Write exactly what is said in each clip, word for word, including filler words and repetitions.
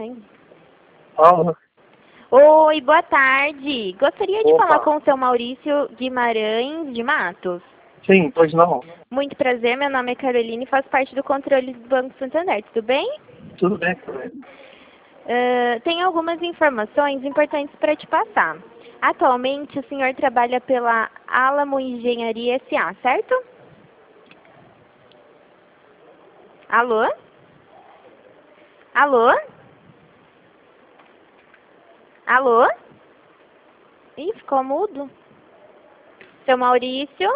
Guimarães. Alô? Oi, boa tarde. Gostaria de Opa. falar com o seu Maurício Guimarães de Matos. Sim, pois não. Muito prazer, meu nome é Carolina e faço parte do controle do Banco Santander, tudo bem? Tudo bem, Carolina. Uh, tenho algumas informações importantes para te passar. Atualmente, o senhor trabalha pela Alamo Engenharia S A, certo? Alô? Alô? Alô? Ih, ficou mudo. Seu Maurício?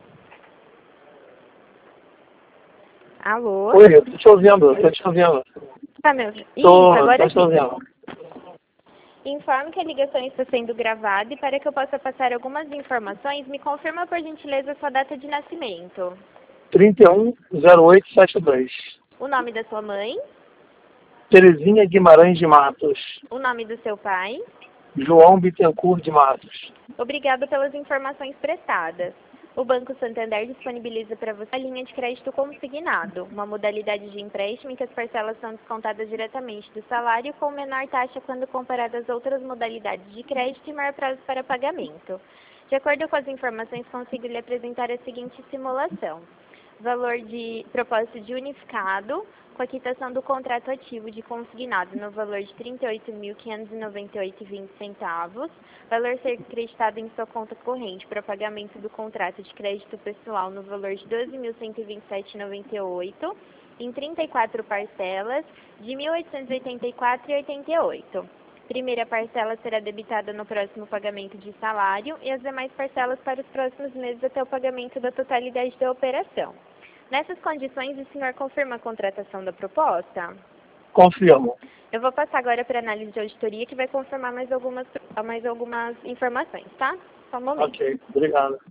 Alô? Oi, eu tô te ouvindo, eu tô te ouvindo. Tá me ouvindo? Isso, Tô, agora tô te sim. ouvindo. Informo que a ligação está sendo gravada e para que eu possa passar algumas informações, me confirma por gentileza sua data de nascimento. trinta e um, zero oito, setenta e dois. O nome da sua mãe, Terezinha Guimarães de Matos. o nome do seu pai. João Bittencourt de Matos. Obrigado pelas informações prestadas. O Banco Santander disponibiliza para você a linha de crédito consignado, uma modalidade de empréstimo em que as parcelas são descontadas diretamente do salário com menor taxa quando comparadas às outras modalidades de crédito e maior prazo para pagamento. De acordo com as informações, consigo lhe apresentar a seguinte simulação. Valor de propósito de unificado, com a quitação do contrato ativo de consignado no valor de trinta e oito mil quinhentos e noventa e oito reais e vinte centavos, valor ser creditado em sua conta corrente para pagamento do contrato de crédito pessoal no valor de doze mil cento e vinte e sete reais e noventa e oito centavos, em trinta e quatro parcelas de mil oitocentos e oitenta e quatro reais e oitenta e oito centavos. Primeira parcela será debitada no próximo pagamento de salário e as demais parcelas para os próximos meses até o pagamento da totalidade da operação. Nessas condições, o senhor confirma a contratação da proposta? Confirmo. Eu vou passar agora para a análise de auditoria, que vai confirmar mais algumas, mais algumas informações, tá? Só um momento. Ok, obrigado.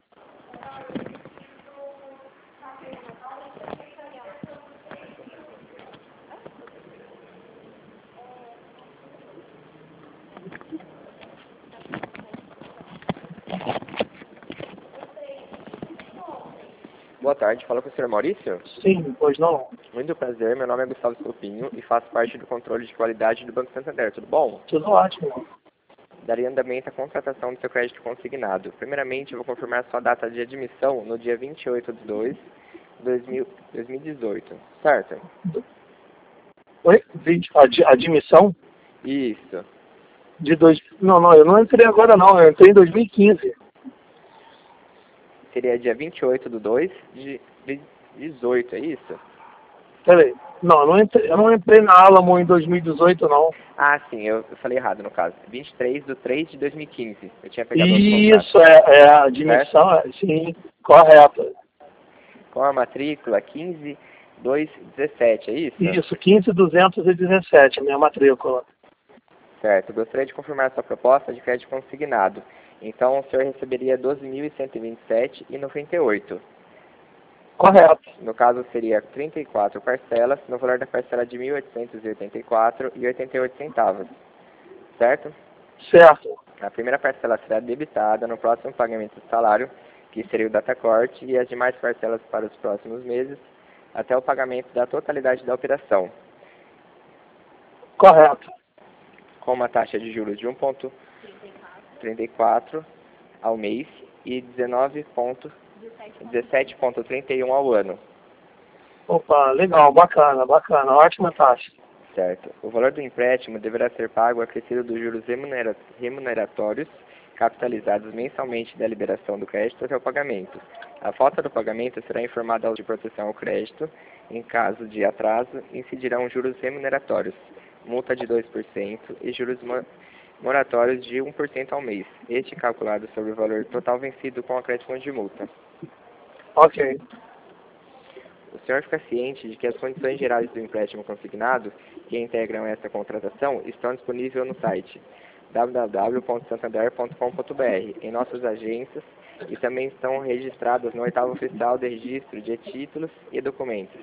Boa tarde, fala com o senhor Maurício? Sim, pois não. Muito prazer, meu nome é Gustavo Scopinho e faço parte do controle de qualidade do Banco Santander, tudo bom? Tudo ótimo. Daria andamento à contratação do seu crédito consignado. Primeiramente, eu vou confirmar sua data de admissão no dia vinte e oito de dois de dois mil e dezoito, certo? Oi? vinte, ad, admissão? Isso. De dois... Não, não, eu não entrei agora não, eu entrei em dois mil e quinze. Seria dia vinte e oito de dois de dezoito, é isso? Peraí. Não, eu não entrei, eu não entrei na Alamo em dois mil e dezoito, não. Ah, sim, eu, eu falei errado no caso. vinte e três de três de dois mil e quinze. Eu tinha pegado outro contrato. Isso, é, é a admissão, é, sim, correto. Com a matrícula quinze dois dezessete, é isso? Isso, quinze duzentos e dezessete, a minha matrícula. Certo. Gostaria de confirmar sua proposta de crédito consignado. Então, o senhor receberia doze mil cento e vinte e sete reais e noventa e oito centavos. Correto. No caso, seria trinta e quatro parcelas, no valor da parcela de mil oitocentos e oitenta e quatro reais e oitenta e oito centavos. Certo? Certo. A primeira parcela será debitada no próximo pagamento do salário, que seria o datacorte, e as demais parcelas para os próximos meses, até o pagamento da totalidade da operação. Correto. Com uma taxa de juros de um vírgula trinta e quatro ao mês e dezenove vírgula dezessete vírgula trinta e um ao ano. Opa, legal, bacana, bacana, ótima taxa. Certo. O valor do empréstimo deverá ser pago acrescido dos juros remunera remuneratórios capitalizados mensalmente da liberação do crédito até o pagamento. A falta do pagamento será informada ao de proteção ao crédito. Em caso de atraso, incidirão juros remuneratórios, multa de dois por cento e juros moratórios de um por cento ao mês, este calculado sobre o valor total vencido com acréscimo de multa. Ok. O senhor fica ciente de que as condições gerais do empréstimo consignado que integram esta contratação estão disponíveis no site w w w ponto santander ponto com ponto b r, em nossas agências, e também estão registradas no oitavo oficial de registro de títulos e documentos.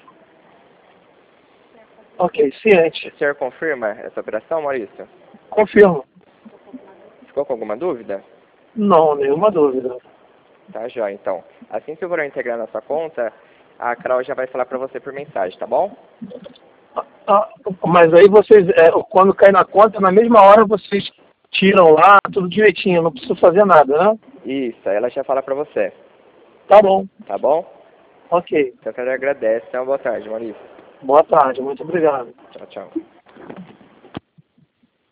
Ok, ciente. O senhor confirma essa operação, Maurício? Confirmo. Ficou com alguma dúvida? Não, nenhuma dúvida. Tá, joia. Então, assim que o valor integrar na sua conta, a Carol já vai falar para você por mensagem, tá bom? Ah, mas aí vocês, é, quando cai na conta, na mesma hora vocês tiram lá, tudo direitinho, não preciso fazer nada, né? Isso, aí ela já fala pra você. Tá bom, Tá bom? ok. Então eu quero agradecer. Então, boa tarde, Maurício. Boa tarde, muito obrigado. Tchau, tchau.